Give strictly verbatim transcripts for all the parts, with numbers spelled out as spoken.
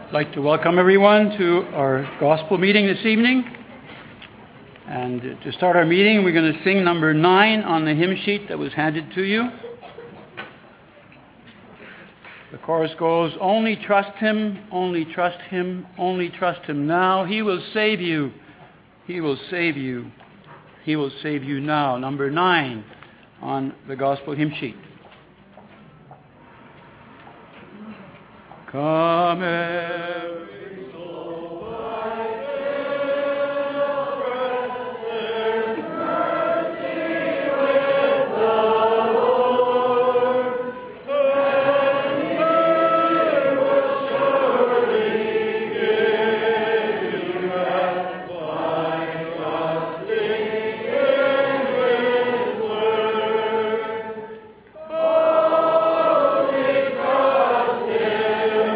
I'd like to welcome everyone to our gospel meeting this evening. And to start our meeting, we're going to sing number nine on the hymn sheet that was handed to you. The chorus goes, "Only trust Him, only trust Him, only trust Him now. He will save you, He will save you, He will save you now." Number nine on the gospel hymn sheet. Come every soul by His precious mercy with the Lord, and He will surely give you rest by trusting in His word. Only trust Him.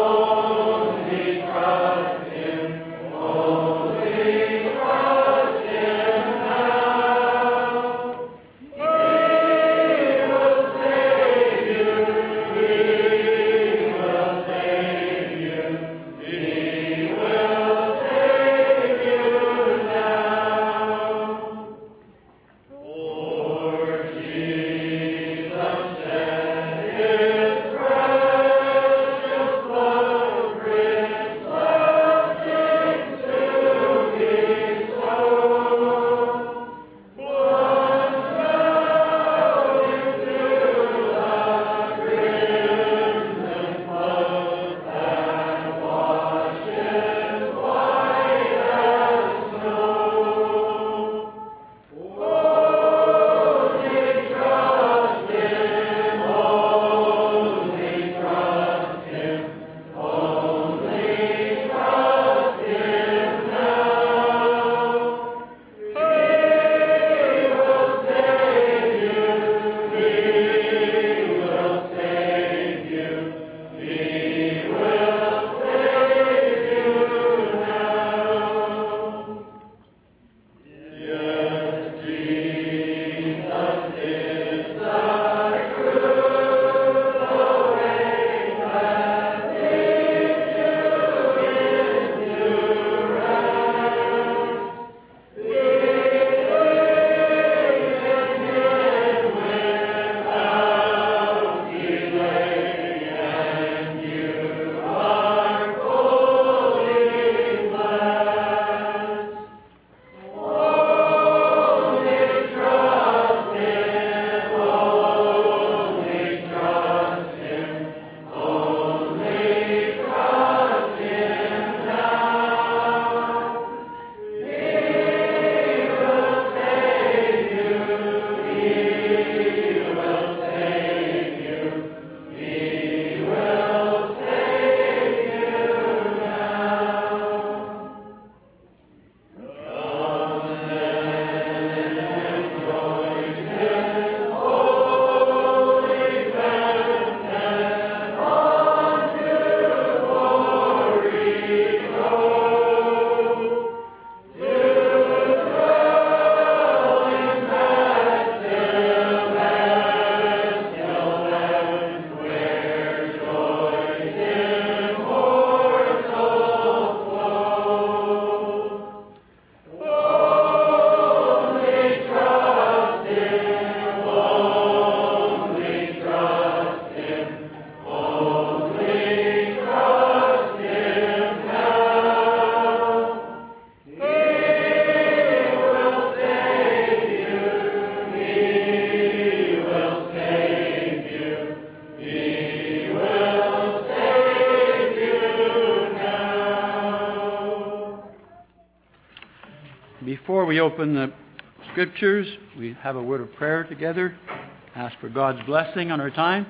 Before we open the scriptures, we have a word of prayer together. Ask for God's blessing on our time.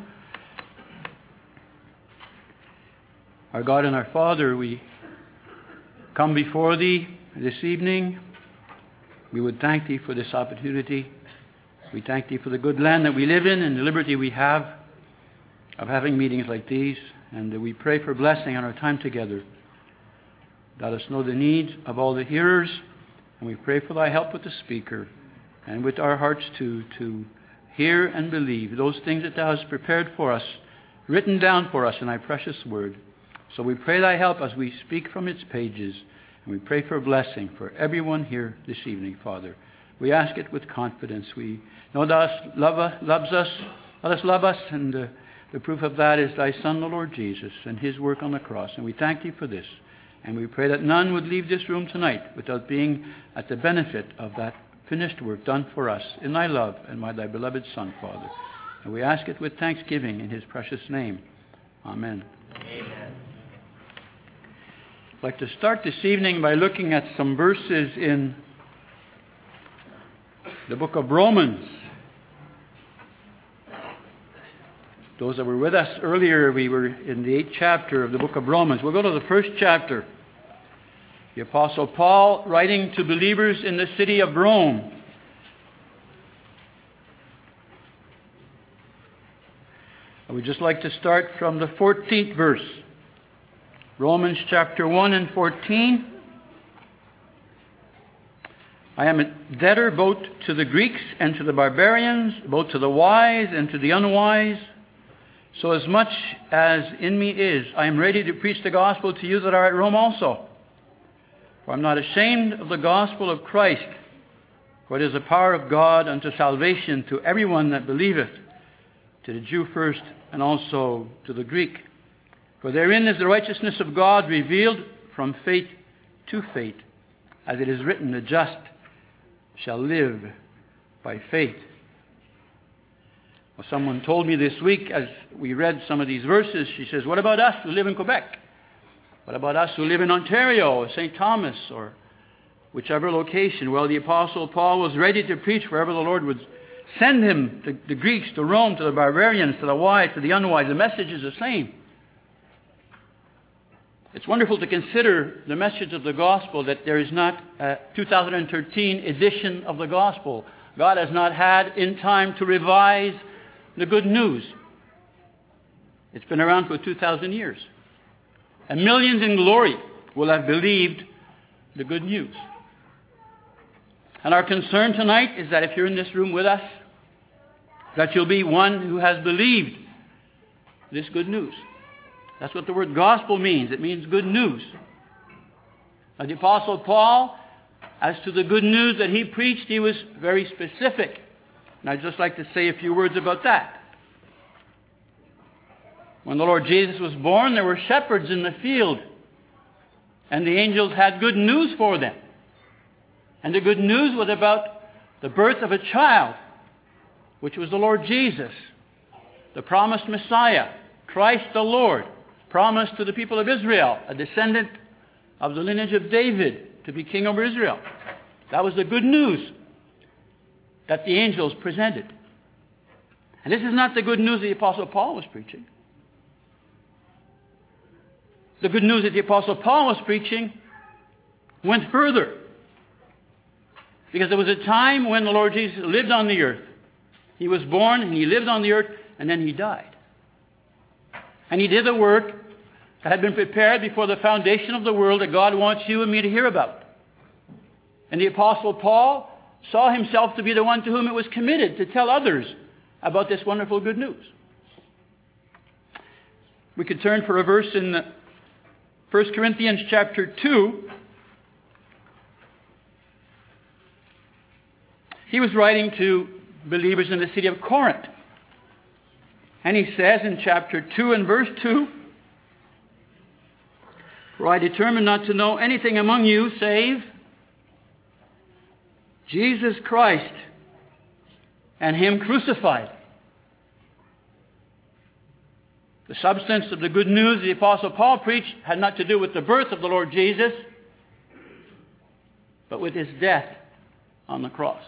Our God and our Father, we come before Thee this evening. We would thank Thee for this opportunity. We thank Thee for the good land that we live in and the liberty we have of having meetings like these. And we pray for blessing on our time together. Let us know the needs of all the hearers. And we pray for Thy help with the speaker and with our hearts too, to hear and believe those things that Thou hast prepared for us, written down for us in Thy precious word. So we pray thy help as we speak from its pages, and we pray for blessing for everyone here this evening, Father. We ask it with confidence. We know that love loves us. Let us love us, and uh, the proof of that is thy Son, the Lord Jesus, and his work on the cross. And we thank thee for this. And we pray that none would leave this room tonight without being at the benefit of that finished work done for us in thy love and by thy beloved Son, Father. And we ask it with thanksgiving in his precious name. Amen. Amen. I'd like to start this evening by looking at some verses in the book of Romans. Those that were with us earlier, we were in the eighth chapter of the book of Romans. We'll go to the first chapter. The Apostle Paul writing to believers in the city of Rome. I would just like to start from the fourteenth verse. Romans chapter one and fourteen. I am a debtor both to the Greeks and to the barbarians, both to the wise and to the unwise. So as much as in me is, I am ready to preach the gospel to you that are at Rome also. For I am not ashamed of the gospel of Christ, for it is the power of God unto salvation to everyone that believeth, to the Jew first and also to the Greek. For therein is the righteousness of God revealed from faith to faith, as it is written, the just shall live by faith. Well, someone told me this week as we read some of these verses, she says, what about us who live in Quebec? What about us who live in Ontario or Saint Thomas or whichever location? Well, the Apostle Paul was ready to preach wherever the Lord would send him, to the Greeks, to Rome, to the barbarians, to the wise, to the unwise. The message is the same. It's wonderful to consider the message of the gospel, that there is not a two thousand thirteen edition of the gospel. God has not had in time to revise the good news. It's been around for two thousand years. And millions in glory will have believed the good news. And our concern tonight is that if you're in this room with us, that you'll be one who has believed this good news. That's what the word gospel means. It means good news. Now, the Apostle Paul, as to the good news that he preached, he was very specific. And I'd just like to say a few words about that. When the Lord Jesus was born, there were shepherds in the field. And the angels had good news for them. And the good news was about the birth of a child, which was the Lord Jesus, the promised Messiah, Christ the Lord, promised to the people of Israel, a descendant of the lineage of David, to be king over Israel. That was the good news that the angels presented. And this is not the good news the Apostle Paul was preaching. The good news that the Apostle Paul was preaching went further. Because there was a time when the Lord Jesus lived on the earth. He was born and he lived on the earth, and then he died. And he did the work that had been prepared before the foundation of the world that God wants you and me to hear about. And the Apostle Paul saw himself to be the one to whom it was committed to tell others about this wonderful good news. We could turn for a verse in First Corinthians chapter two. He was writing to believers in the city of Corinth. And he says in chapter two and verse two, for I determined not to know anything among you save Jesus Christ and Him crucified. The substance of the good news the Apostle Paul preached had not to do with the birth of the Lord Jesus, but with His death on the cross.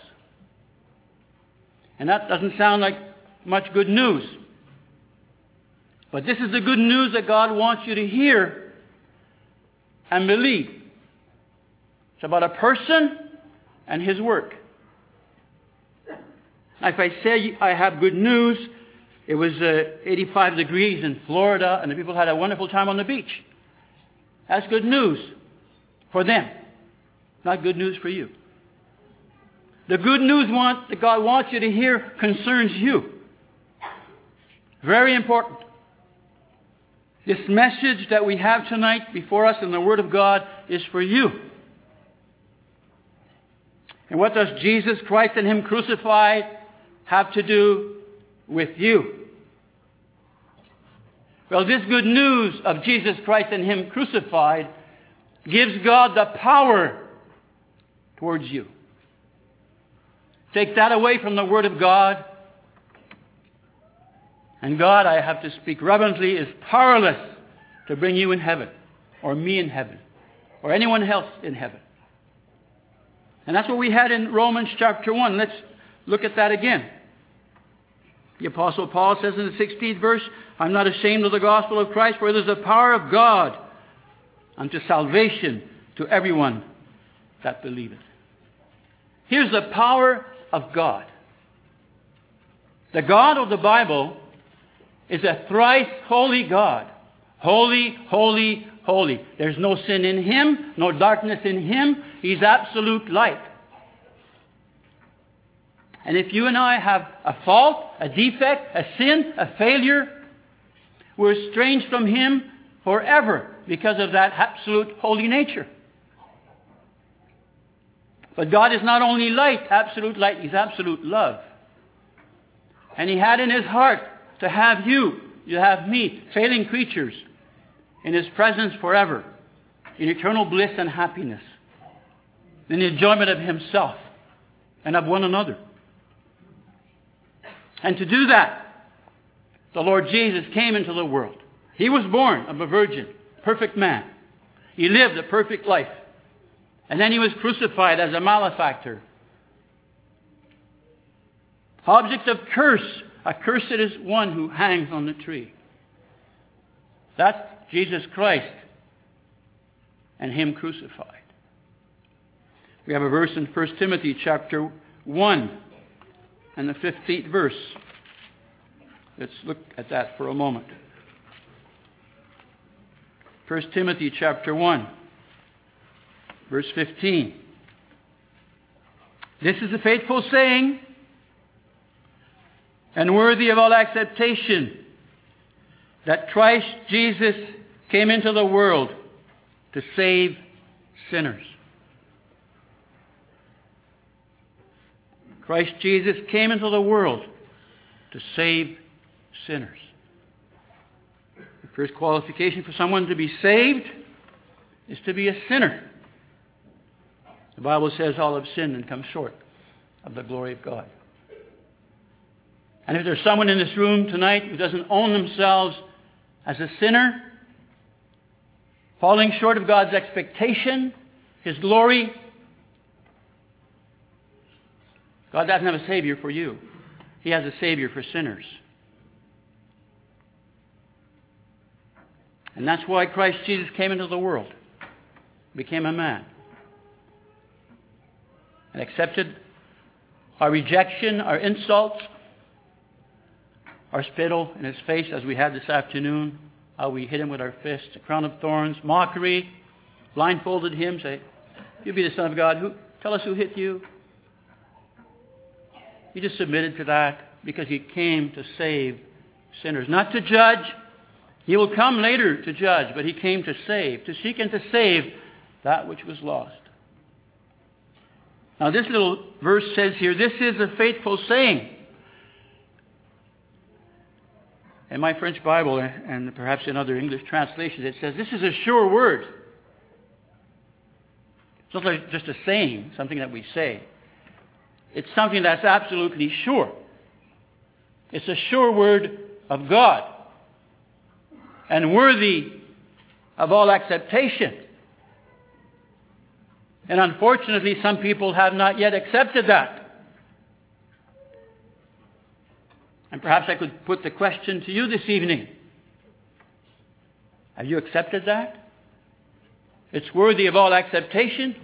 And that doesn't sound like much good news. But this is the good news that God wants you to hear and believe. It's about a person and His work. Now, if I say I have good news, it was uh, eighty-five degrees in Florida and the people had a wonderful time on the beach. That's good news for them, not good news for you. The good news want, that God wants you to hear concerns you. Very important. This message that we have tonight before us in the Word of God is for you. And what does Jesus Christ and Him crucified have to do with you? Well, this good news of Jesus Christ and Him crucified gives God the power towards you. Take that away from the Word of God, and God, I have to speak reverently, is powerless to bring you in heaven, or me in heaven, or anyone else in heaven. And that's what we had in Romans chapter one. Let's look at that again. The Apostle Paul says in the sixteenth verse, I'm not ashamed of the gospel of Christ, for it is the power of God unto salvation to everyone that believeth. Here's the power of God. The God of the Bible is a thrice holy God. Holy, holy, holy. There's no sin in Him, no darkness in Him. He's absolute light. And if you and I have a fault, a defect, a sin, a failure, we're estranged from Him forever because of that absolute holy nature. But God is not only light, absolute light, He's absolute love. And He had in His heart to have you, to have me, failing creatures, in His presence forever, in eternal bliss and happiness, in the enjoyment of Himself and of one another. And to do that, the Lord Jesus came into the world. He was born of a virgin, perfect man. He lived a perfect life. And then He was crucified as a malefactor. Object of curse. Accursed is one who hangs on the tree. That's Jesus Christ and Him crucified. We have a verse in First Timothy chapter one and the fifteenth verse. Let's look at that for a moment. First Timothy chapter one, verse fifteen. This is a faithful saying and worthy of all acceptation, that Christ Jesus came into the world to save sinners. Christ Jesus came into the world to save sinners. The first qualification for someone to be saved is to be a sinner. The Bible says all have sinned and come short of the glory of God. And if there's someone in this room tonight who doesn't own themselves as a sinner, falling short of God's expectation, His glory, God doesn't have a Savior for you. He has a Savior for sinners. And that's why Christ Jesus came into the world, became a man, and accepted our rejection, our insults, our spittle in His face as we had this afternoon, how we hit Him with our fists, a crown of thorns, mockery, blindfolded Him, say, you be the Son of God. Who, tell us who hit you. He just submitted to that because He came to save sinners, not to judge. He will come later to judge, but He came to save, to seek and to save that which was lost. Now this little verse says here, this is a faithful saying. In my French Bible, and perhaps in other English translations, it says, this is a sure word. It's not like just a saying, something that we say. It's something that's absolutely sure. It's a sure word of God and worthy of all acceptation. And unfortunately, some people have not yet accepted that. And perhaps I could put the question to you this evening. Have you accepted that? It's worthy of all acceptation.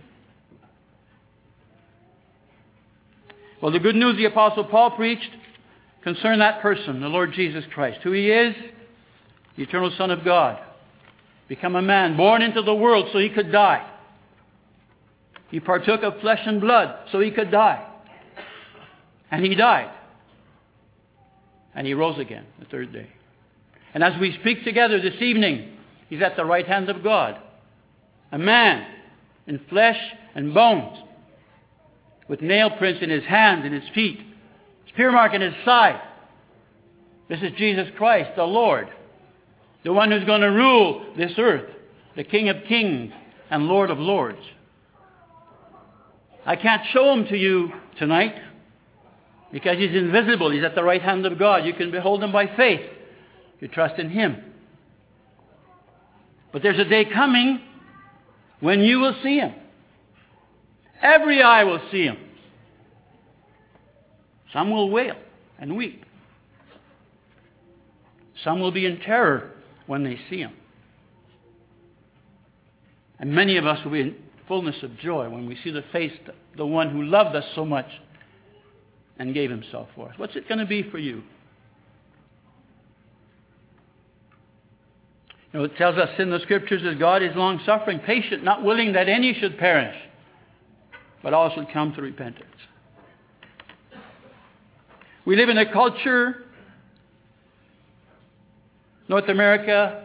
Well, the good news the Apostle Paul preached concerned that person, the Lord Jesus Christ, who He is, the eternal Son of God, become a man, born into the world so He could die. He partook of flesh and blood so He could die. And He died. And He rose again the third day. And as we speak together this evening, He's at the right hand of God. A man in flesh and bones, with nail prints in His hands and His feet, spear mark in His side. This is Jesus Christ, the Lord, the one who's going to rule this earth, the King of kings and Lord of lords. I can't show Him to you tonight because He's invisible. He's at the right hand of God. You can behold Him by faith. You trust in Him. But there's a day coming when you will see Him. Every eye will see Him. Some will wail and weep. Some will be in terror when they see Him. And many of us will be in fullness of joy when we see the face of the one who loved us so much and gave Himself for us. What's it going to be for you? You know, it tells us in the Scriptures that God is long-suffering, patient, not willing that any should perish, but all should come to repentance. We live in a culture, North America,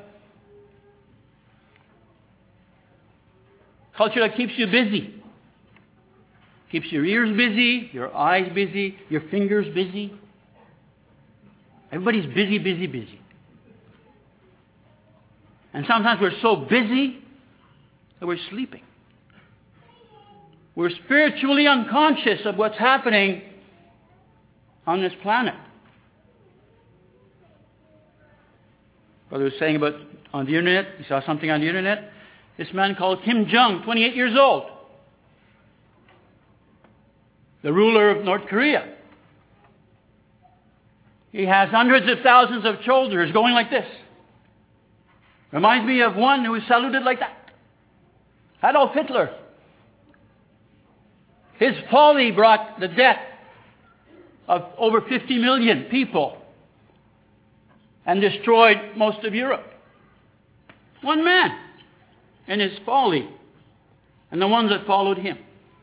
culture that keeps you busy. Keeps your ears busy, your eyes busy, your fingers busy. Everybody's busy, busy, busy. And sometimes we're so busy that we're sleeping. We're spiritually unconscious of what's happening on this planet. Brother was saying about on the internet, he saw something on the internet. This man called Kim Jong, twenty-eight years old, the ruler of North Korea. He has hundreds of thousands of soldiers going like this. Reminds me of one who was saluted like that. Adolf Hitler. His folly brought the death of over fifty million people and destroyed most of Europe. One man in his folly and the ones that followed him.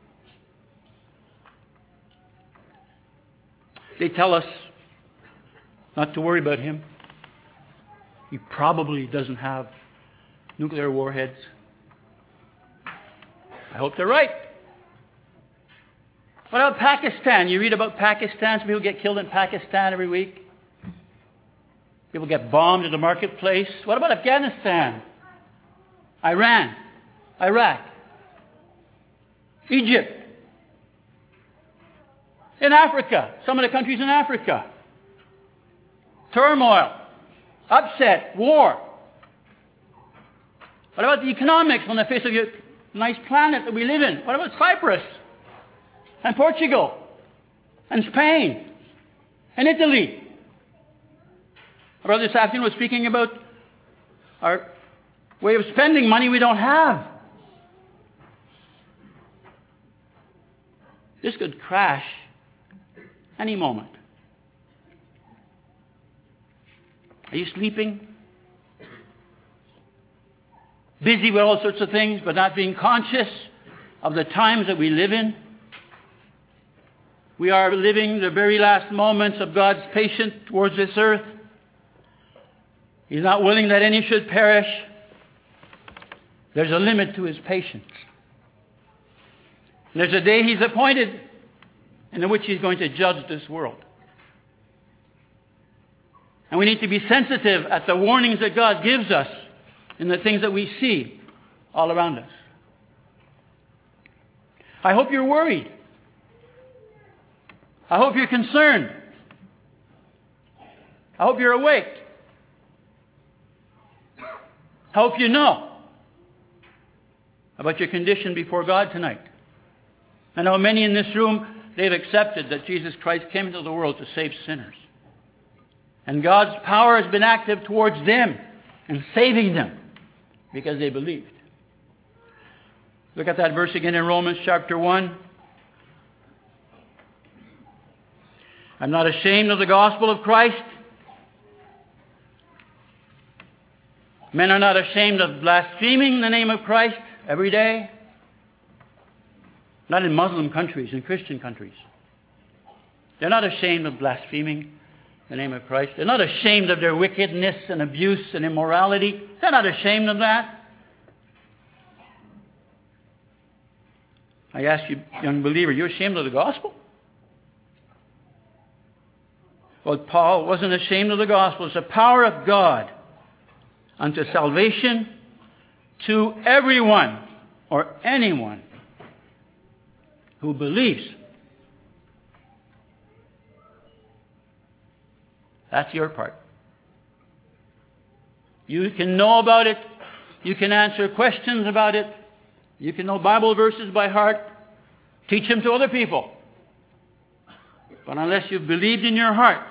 They tell us not to worry about him. He probably doesn't have nuclear warheads. I hope they're right. What about Pakistan? You read about Pakistan. Some people get killed in Pakistan every week. People get bombed in the marketplace. What about Afghanistan? Iran? Iraq? Egypt? In Africa? Some of the countries in Africa. Turmoil. Upset. War. What about the economics on the face of your nice planet that we live in? What about Cyprus? And Portugal? And Spain? And Italy? Our brother this afternoon was speaking about our way of spending money we don't have. This could crash any moment. Are you sleeping? Busy with all sorts of things, but not being conscious of the times that we live in? We are living the very last moments of God's patience towards this earth. He's not willing that any should perish. There's a limit to His patience. There's a day He's appointed in which He's going to judge this world. And we need to be sensitive at the warnings that God gives us in the things that we see all around us. I hope you're worried. I hope you're concerned. I hope you're awake. I hope you know about your condition before God tonight. I know many in this room, they've accepted that Jesus Christ came into the world to save sinners. And God's power has been active towards them and saving them because they believed. Look at that verse again in Romans chapter one. I'm not ashamed of the gospel of Christ. Men are not ashamed of blaspheming the name of Christ every day. Not in Muslim countries, in Christian countries. They're not ashamed of blaspheming the name of Christ. They're not ashamed of their wickedness and abuse and immorality. They're not ashamed of that. I ask you, young believer, you're ashamed of the gospel? Well, Paul wasn't ashamed of the gospel. It's the power of God unto salvation to everyone or anyone who believes. That's your part. You can know about it. You can answer questions about it. You can know Bible verses by heart. Teach them to other people. But unless you've believed in your heart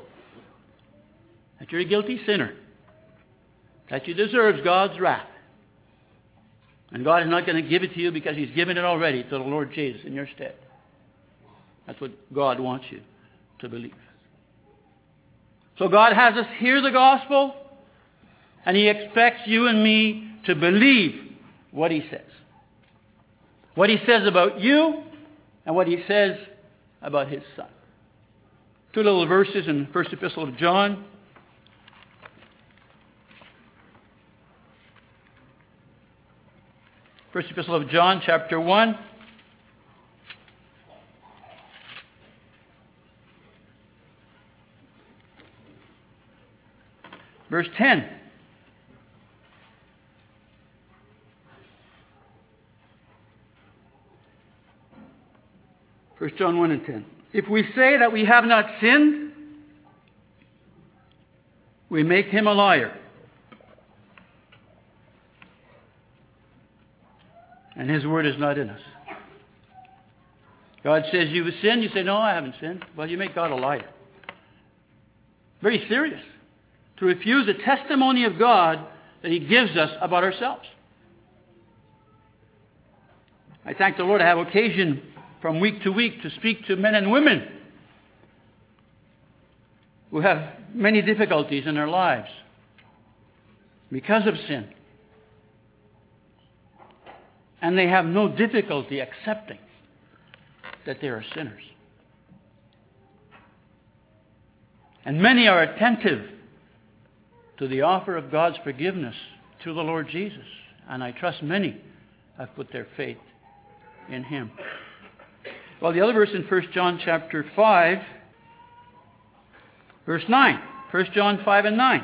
that you're a guilty sinner, that you deserve God's wrath, and God is not going to give it to you because He's given it already to the Lord Jesus in your stead. That's what God wants you to believe. So God has us hear the gospel, and He expects you and me to believe what He says. What He says about you, and what He says about His Son. Two little verses in the first epistle of John. First epistle of John, chapter one. Verse ten. First John one and ten. If we say that we have not sinned, we make Him a liar, and His word is not in us. God says you have sinned. You say, no, I haven't sinned. Well, you make God a liar. Very serious. To refuse the testimony of God that He gives us about ourselves. I thank the Lord I have occasion from week to week to speak to men and women who have many difficulties in their lives because of sin. And they have no difficulty accepting that they are sinners. And many are attentive to the offer of God's forgiveness through the Lord Jesus. And I trust many have put their faith in Him. Well, the other verse in First John chapter five, verse nine. First John five and nine.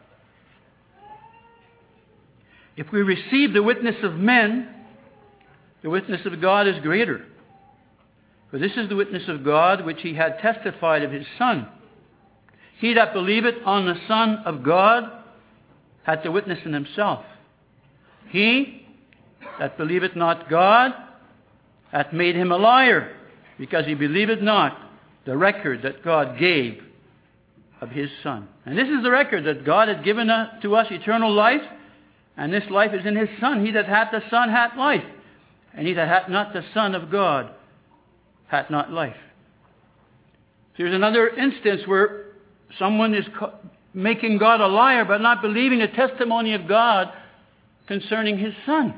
If we receive the witness of men, the witness of God is greater. For this is the witness of God which He had testified of His Son. He that believeth on the Son of God hath the witness in himself. He that believeth not God hath made him a liar, because he believeth not the record that God gave of His Son. And this is the record, that God hath given to us eternal life, and this life is in His Son. He that hath the Son hath life, and he that hath not the Son of God hath not life. Here's another instance where someone is making God a liar by not believing the testimony of God concerning His Son.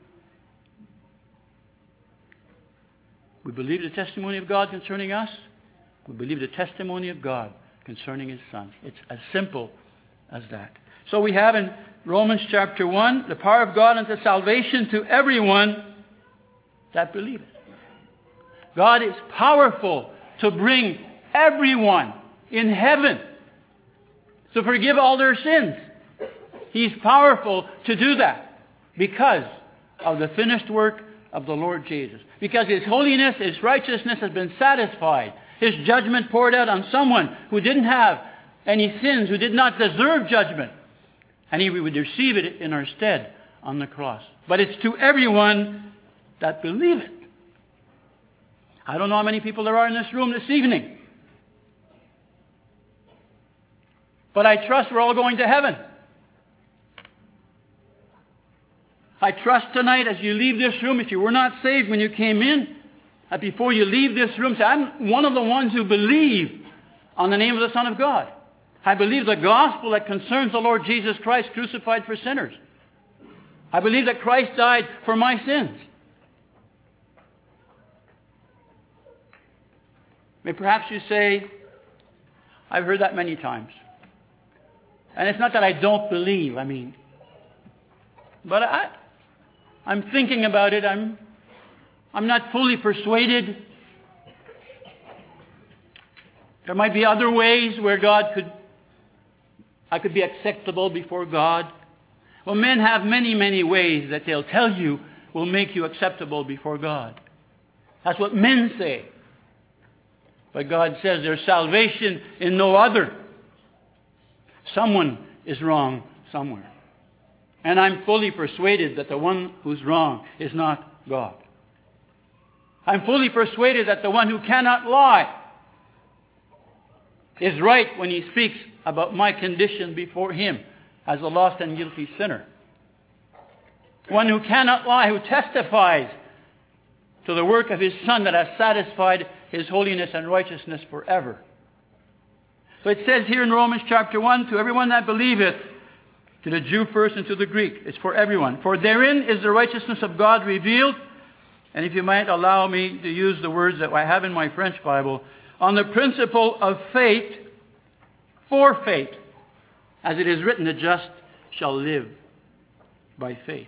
We believe the testimony of God concerning us. We believe the testimony of God concerning His Son. It's as simple as that. So we have in Romans chapter one, the power of God unto salvation to everyone that believeth. God is powerful to bring everyone in heaven to forgive all their sins. He's powerful to do that because of the finished work of the Lord Jesus. Because His holiness, His righteousness has been satisfied. His judgment poured out on someone who didn't have any sins, who did not deserve judgment. And He would receive it in our stead on the cross. But it's to everyone that believeth. I don't know how many people there are in this room this evening, but I trust we're all going to heaven. I trust tonight as you leave this room, if you were not saved when you came in, that before you leave this room, say, I'm one of the ones who believe on the name of the Son of God. I believe the gospel that concerns the Lord Jesus Christ crucified for sinners. I believe that Christ died for my sins. May perhaps you say, I've heard that many times. And it's not that I don't believe, I mean. But I, I'm thinking about it. I'm, I'm not fully persuaded. There might be other ways where God could, I could be acceptable before God. Well, men have many, many ways that they'll tell you will make you acceptable before God. That's what men say. But God says there's salvation in no other. Someone is wrong somewhere. And I'm fully persuaded that the one who's wrong is not God. I'm fully persuaded that the one who cannot lie is right when he speaks about my condition before Him as a lost and guilty sinner. One who cannot lie, who testifies to the work of His Son that has satisfied His holiness and righteousness forever. So it says here in Romans chapter one, to everyone that believeth, to the Jew first and to the Greek. It's for everyone. For therein is the righteousness of God revealed. And if you might allow me to use the words that I have in my French Bible, on the principle of faith, for faith, as it is written, the just shall live by faith.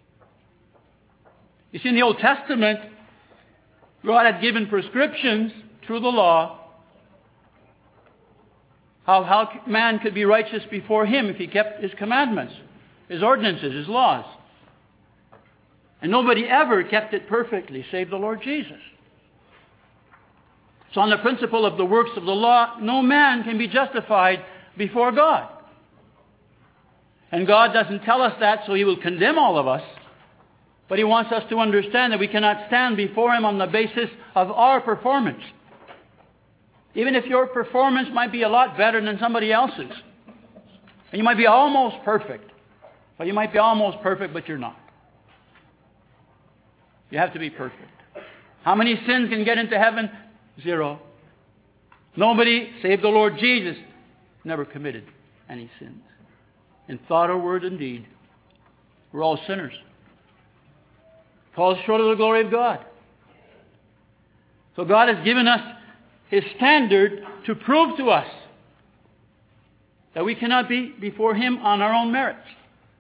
You see, in the Old Testament, God had given prescriptions through the law how, how man could be righteous before Him if he kept His commandments, His ordinances, His laws. And nobody ever kept it perfectly, save the Lord Jesus. So on the principle of the works of the law, no man can be justified before God. And God doesn't tell us that so He will condemn all of us. But He wants us to understand that we cannot stand before Him on the basis of our performance. Even if your performance might be a lot better than somebody else's. And you might be almost perfect. Well, you might be almost perfect, but you're not. You have to be perfect. How many sins can get into heaven? Zero. Nobody, save the Lord Jesus, never committed any sins. In thought or word and deed. We're all sinners. Falls short of the glory of God. So God has given us His standard to prove to us that we cannot be before Him on our own merits.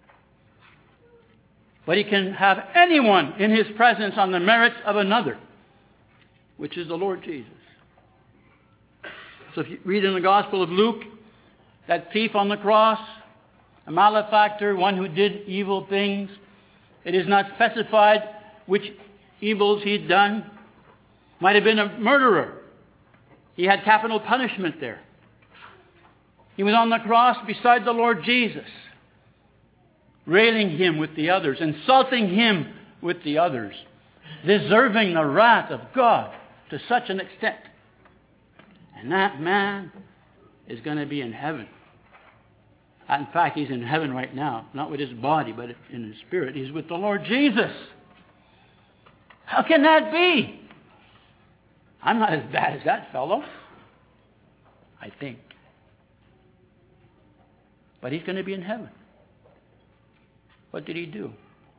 But He can have anyone in His presence on the merits of another, which is the Lord Jesus. So if you read in the Gospel of Luke, that thief on the cross, a malefactor, one who did evil things, it is not specified which evils he'd done. Might have been a murderer. He had capital punishment there. He was on the cross beside the Lord Jesus, railing Him with the others, insulting Him with the others, deserving the wrath of God to such an extent. And that man is going to be in heaven. In fact, he's in heaven right now, not with his body, but in his spirit. He's with the Lord Jesus. How can that be? I'm not as bad as that fellow, I think. But he's going to be in heaven. What did he do?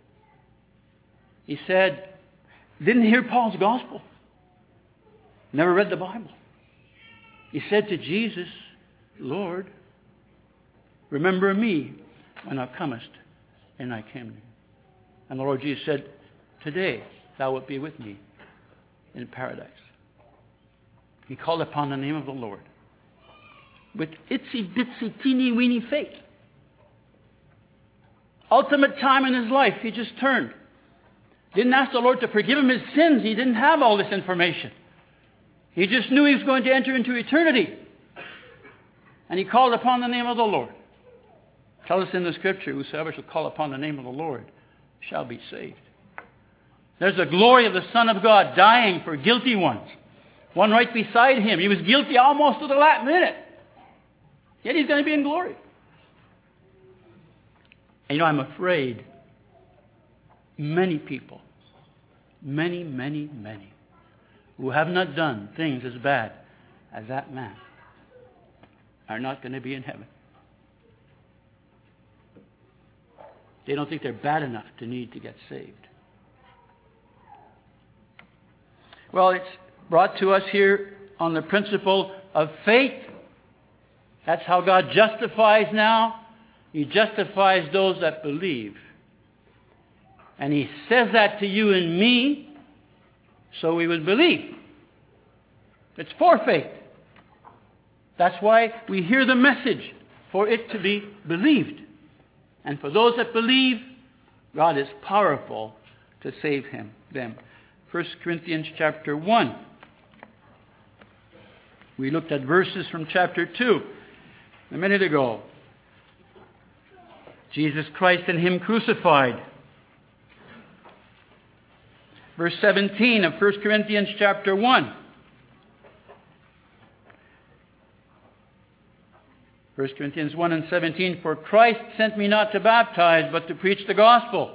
He said, didn't hear Paul's gospel. Never read the Bible. He said to Jesus, Lord, remember me when thou comest in thy kingdom. And the Lord Jesus said, today thou wilt be with me in paradise. He called upon the name of the Lord with itsy bitsy teeny weeny faith. Ultimate time in his life, he just turned. Didn't ask the Lord to forgive him his sins. He didn't have all this information. He just knew he was going to enter into eternity. And he called upon the name of the Lord. Tell us in the Scripture, whosoever shall call upon the name of the Lord shall be saved. There's the glory of the Son of God dying for guilty ones. One right beside him. He was guilty almost to the last minute. Yet he's going to be in glory. And you know, I'm afraid many people, many, many, many, who have not done things as bad as that man are not going to be in heaven. They don't think they're bad enough to need to get saved. Well, it's brought to us here on the principle of faith That's how God justifies now. He justifies those that believe. And He says that to you and me so we would believe. It's for faith. That's why we hear the message, for it to be believed. And for those that believe, God is powerful to save him, them. First Corinthians chapter one. We looked at verses from chapter two a minute ago. Jesus Christ and Him crucified. Verse seventeen of First Corinthians chapter one. First Corinthians one and seventeen. For Christ sent me not to baptize, but to preach the gospel.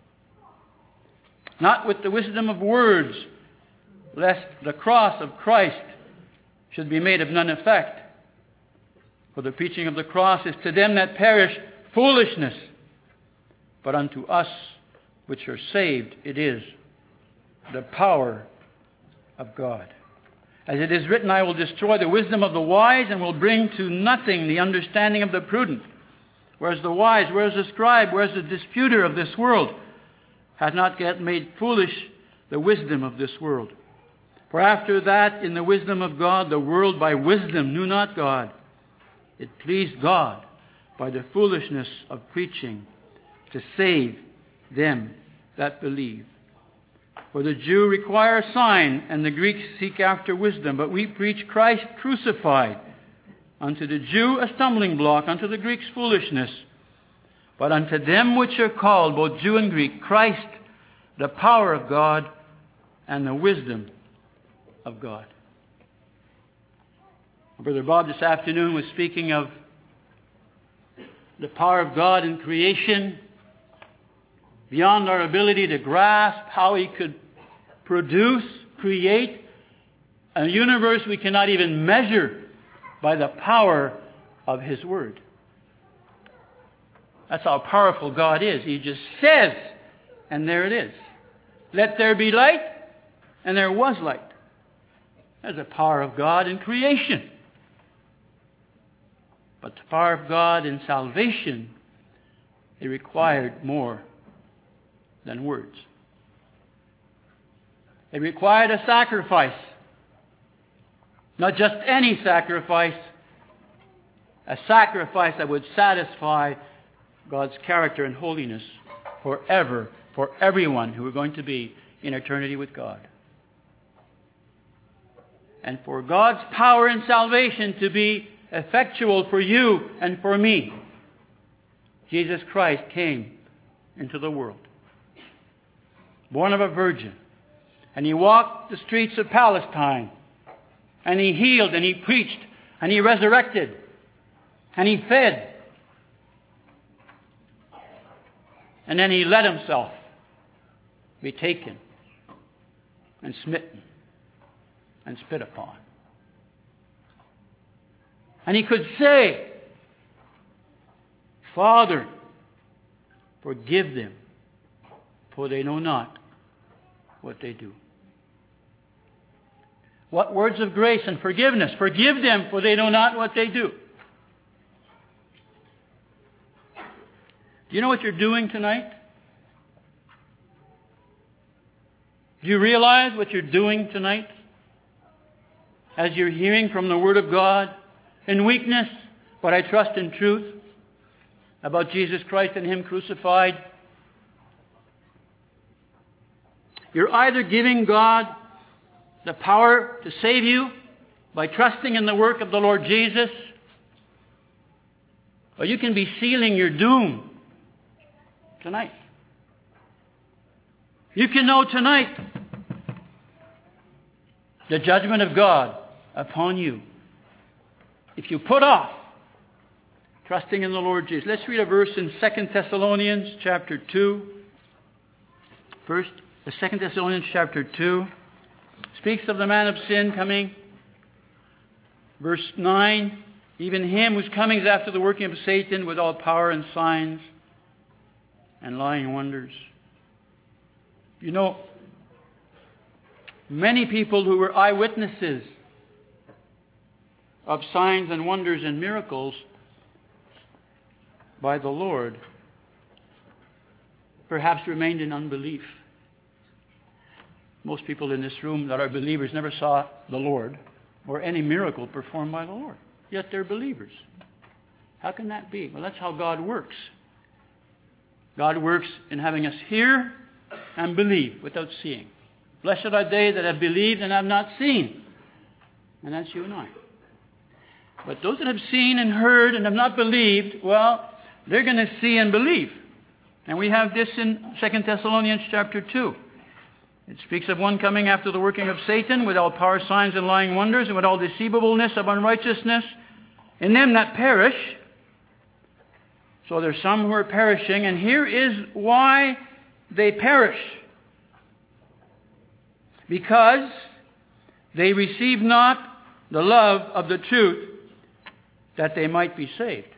Not with the wisdom of words, lest the cross of Christ should be made of none effect. For the preaching of the cross is to them that perish foolishness, but unto us which are saved it is the power of God. As it is written, I will destroy the wisdom of the wise and will bring to nothing the understanding of the prudent. Whereas the wise, whereas the scribe, whereas the disputer of this world hath not yet made foolish the wisdom of this world. For after that, in the wisdom of God, the world by wisdom knew not God. It pleased God by the foolishness of preaching to save them that believe. For the Jew require a sign, and the Greeks seek after wisdom. But we preach Christ crucified, unto the Jew a stumbling block, unto the Greeks foolishness. But unto them which are called, both Jew and Greek, Christ, the power of God and the wisdom of God. Brother Bob this afternoon was speaking of the power of God in creation, beyond our ability to grasp how He could produce, create a universe we cannot even measure by the power of His Word. That's how powerful God is. He just says, and there it is. Let there be light, and there was light. There's the power of God in creation. But the power of God in salvation, it required more than words. It required a sacrifice. Not just any sacrifice. A sacrifice that would satisfy God's character and holiness forever, for everyone who are going to be in eternity with God. And for God's power in salvation to be effectual for you and for me, Jesus Christ came into the world. Born of a virgin. And He walked the streets of Palestine. And He healed and He preached and He resurrected. And He fed. And then He let Himself be taken and smitten and spit upon. And He could say, Father, forgive them, for they know not what they do. What words of grace and forgiveness. Forgive them, for they know not what they do. Do you know what you're doing tonight? Do you realize what you're doing tonight? As you're hearing from the Word of God, in weakness, but I trust in truth, about Jesus Christ and Him crucified. You're either giving God the power to save you by trusting in the work of the Lord Jesus, or you can be sealing your doom tonight. You can know tonight the judgment of God upon you if you put off trusting in the Lord Jesus. Let's read a verse in Second Thessalonians chapter two. First, the Second Thessalonians chapter two speaks of the man of sin coming. Verse nine, even him whose coming is after the working of Satan with all power and signs and lying wonders. You know, many people who were eyewitnesses of signs and wonders and miracles by the Lord perhaps remained in unbelief. Most people in this room that are believers never saw the Lord or any miracle performed by the Lord. Yet they're believers. How can that be? Well, that's how God works. God works in having us hear and believe without seeing. Blessed are they that have believed and have not seen. And that's you and I. But those that have seen and heard and have not believed, well, they're going to see and believe. And we have this in Second Thessalonians chapter two. It speaks of one coming after the working of Satan with all power, signs, and lying wonders, and with all deceivableness of unrighteousness in them that perish. So there's some who are perishing, and here is why they perish. Because they receive not the love of the truth, that they might be saved.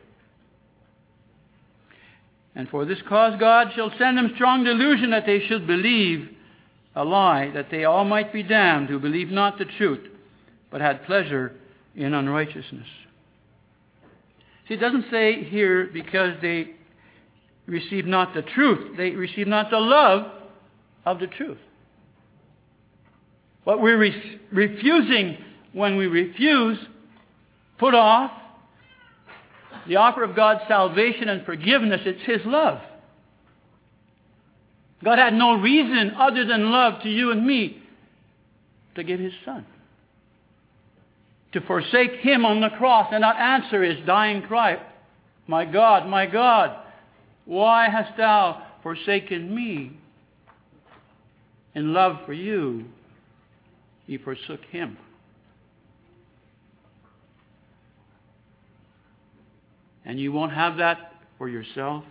And for this cause God shall send them strong delusion, that they should believe a lie, that they all might be damned, who believed not the truth, but had pleasure in unrighteousness. See, it doesn't say here because they receive not the truth. They receive not the love of the truth. What we're re- refusing when we refuse, put off the offer of God's salvation and forgiveness, it's His love. God had no reason other than love to you and me to give His Son. To forsake Him on the cross and not answer His dying cry, "My God, my God, why hast Thou forsaken me?" In love for you, He forsook Him. And you won't have that for yourself.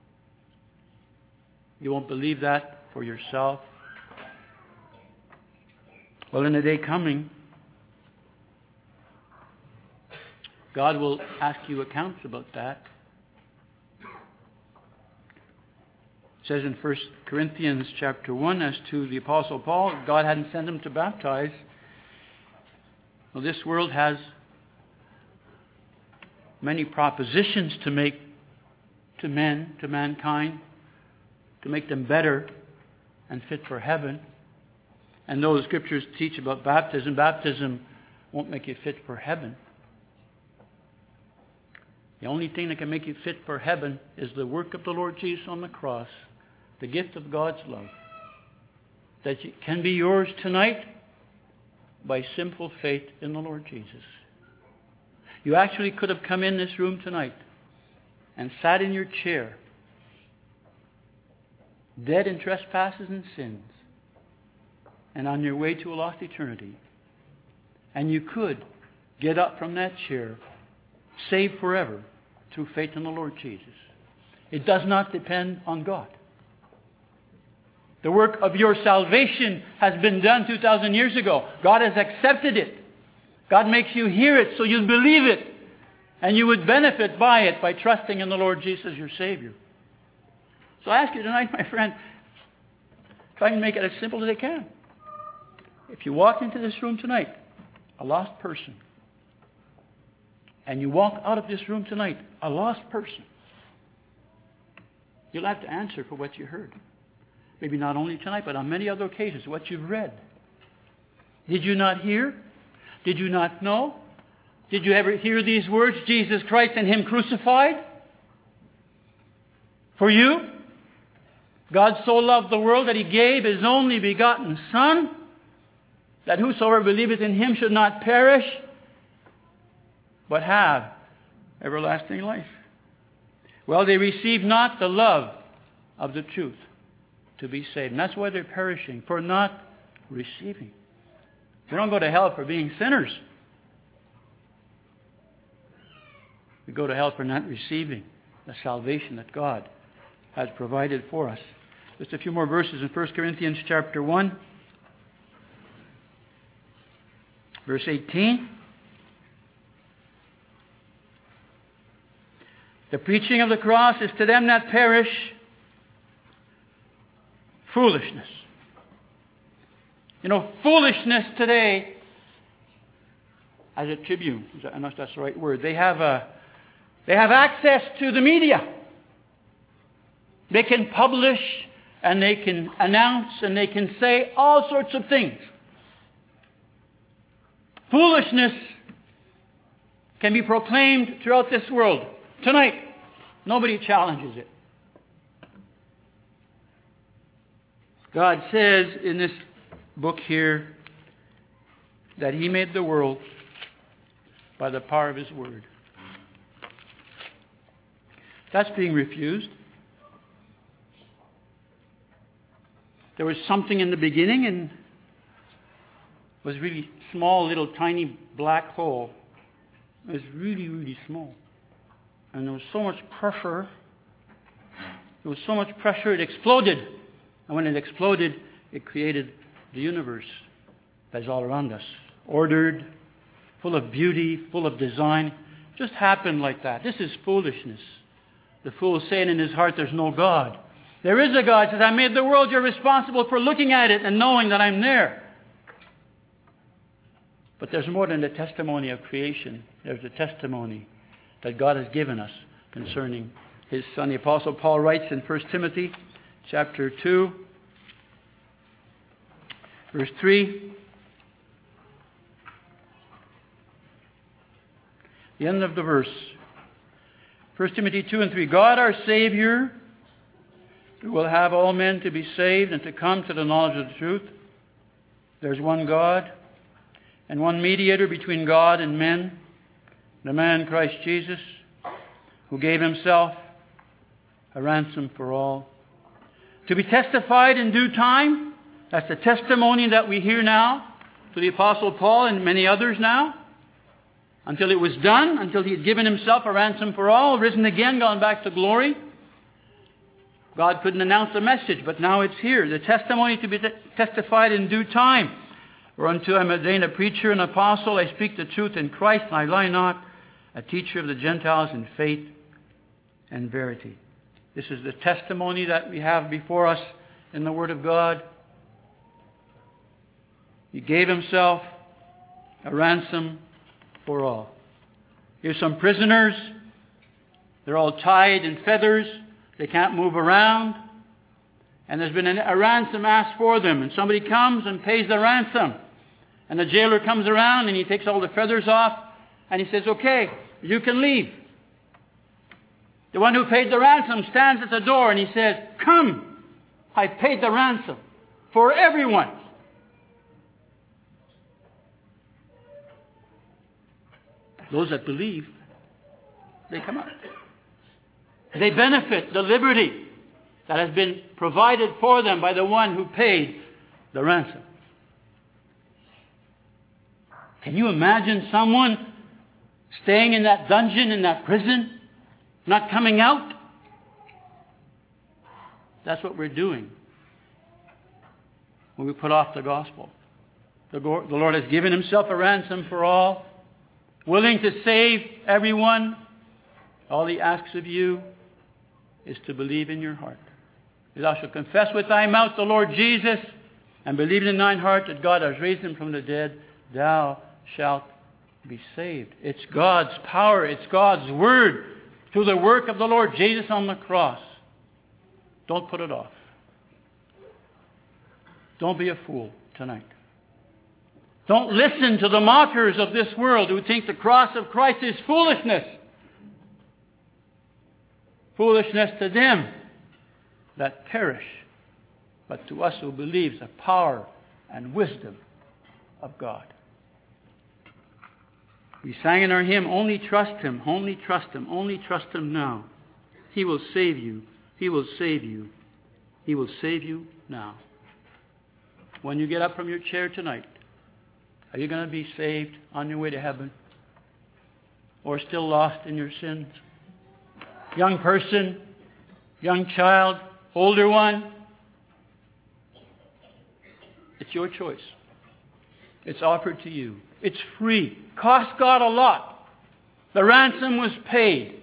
You won't believe that for yourself. Well, in the day coming, God will ask you accounts about that. It says in First Corinthians chapter one, as to the Apostle Paul, God hadn't sent him to baptize. Well, this world has many propositions to make to men, to mankind, to make them better and fit for heaven. And though the Scriptures teach about baptism, baptism won't make you fit for heaven. The only thing that can make you fit for heaven is the work of the Lord Jesus on the cross, the gift of God's love, that can be yours tonight by simple faith in the Lord Jesus. You actually could have come in this room tonight and sat in your chair, dead in trespasses and sins, and on your way to a lost eternity. And you could get up from that chair, saved forever, through faith in the Lord Jesus. It does not depend on God. The work of your salvation has been done two thousand years ago. God has accepted it. God makes you hear it so you believe it. And you would benefit by it by trusting in the Lord Jesus as your Savior. So I ask you tonight, my friend, try and make it as simple as I can. If you walk into this room tonight, a lost person, and you walk out of this room tonight, a lost person, you'll have to answer for what you heard. Maybe not only tonight, but on many other occasions, what you've read. Did you not hear? Did you not know? Did you ever hear these words, Jesus Christ and Him crucified? For you, God so loved the world that He gave His only begotten Son, that whosoever believeth in Him should not perish, but have everlasting life. Well, they receive not the love of the truth to be saved. And that's why they're perishing, for not receiving. They don't go to hell for being sinners. We go to hell for not receiving the salvation that God has provided for us. Just a few more verses in First Corinthians chapter one. Verse eighteen. The preaching of the cross is to them that perish foolishness. You know, foolishness today as a tribune. I don't know if that's the right word. They have a, they have access to the media. They can publish and they can announce and they can say all sorts of things. Foolishness can be proclaimed throughout this world. Tonight, nobody challenges it. God says in this book here that He made the world by the power of His Word. That's being refused. There was something in the beginning and it was really small, little tiny black hole. It was really, really small. And there was so much pressure. There was so much pressure it exploded. And when it exploded, it created the universe that is all around us. Ordered, full of beauty, full of design. Just happened like that. This is foolishness. The fool saying in his heart, there's no God. There is a God. He says, I made the world. You're responsible for looking at it and knowing that I'm there. But there's more than the testimony of creation. There's the testimony that God has given us concerning His Son. The Apostle Paul writes in First Timothy chapter two, verse three. The end of the verse. First Timothy two and three. God our Savior, who will have all men to be saved and to come to the knowledge of the truth. There's one God and one mediator between God and men, the man Christ Jesus, who gave Himself a ransom for all. To be testified in due time. That's the testimony that we hear now to the Apostle Paul and many others now. Until it was done, until He had given Himself a ransom for all, risen again, gone back to glory. God couldn't announce the message, but now it's here. The testimony to be testified in due time. Whereunto I am ordained a preacher and apostle. I speak the truth in Christ, and I lie not, a teacher of the Gentiles in faith and verity. This is the testimony that we have before us in the Word of God. He gave Himself a ransom for all. Here's some prisoners. They're all tied in feathers. They can't move around. And there's been a ransom asked for them. And somebody comes and pays the ransom. And the jailer comes around and he takes all the feathers off. And he says, okay, you can leave. The one who paid the ransom stands at the door and he says, come, I paid the ransom for everyone. Those that believe, they come out. They benefit the liberty that has been provided for them by the one who paid the ransom. Can you imagine someone staying in that dungeon, in that prison, not coming out? That's what we're doing when we put off the gospel. The Lord has given Himself a ransom for all, willing to save everyone. All He asks of you is to believe in your heart. Thou shalt confess with thy mouth the Lord Jesus, and believe in thine heart that God has raised Him from the dead, thou shalt be saved. It's God's power, it's God's word through the work of the Lord Jesus on the cross. Don't put it off. Don't be a fool tonight. Don't listen to the mockers of this world who think the cross of Christ is foolishness. Foolishness to them that perish, but to us who believe the power and wisdom of God. We sang in our hymn, only trust Him, only trust Him, only trust Him now. He will save you, He will save you, He will save you now. When you get up from your chair tonight, are you going to be saved on your way to heaven? Or still lost in your sins? Young person, young child, older one. It's your choice. It's offered to you. It's free. Cost God a lot. The ransom was paid.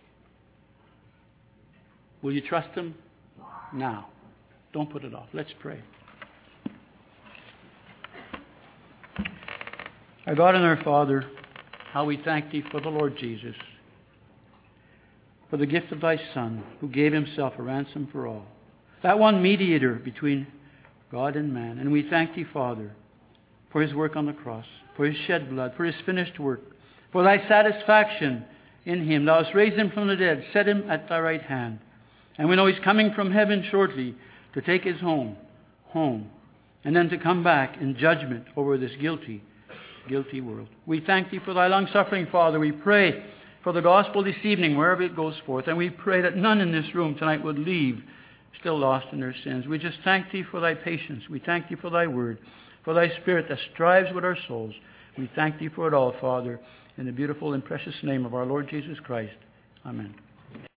Will you trust Him? Now. Don't put it off. Let's pray. Our God and our Father, how we thank Thee for the Lord Jesus, for the gift of Thy Son, who gave Himself a ransom for all. That one mediator between God and man. And we thank Thee, Father, for His work on the cross, for His shed blood, for His finished work, for Thy satisfaction in Him. Thou hast raised Him from the dead, set Him at Thy right hand. And we know He's coming from heaven shortly to take His home, home, and then to come back in judgment over this guilty, guilty world. We thank Thee for Thy long-suffering, Father. We pray for the gospel this evening, wherever it goes forth. And we pray that none in this room tonight would leave still lost in their sins. We just thank Thee for Thy patience. We thank Thee for Thy word, for Thy Spirit that strives with our souls. We thank Thee for it all, Father, in the beautiful and precious name of our Lord Jesus Christ. Amen.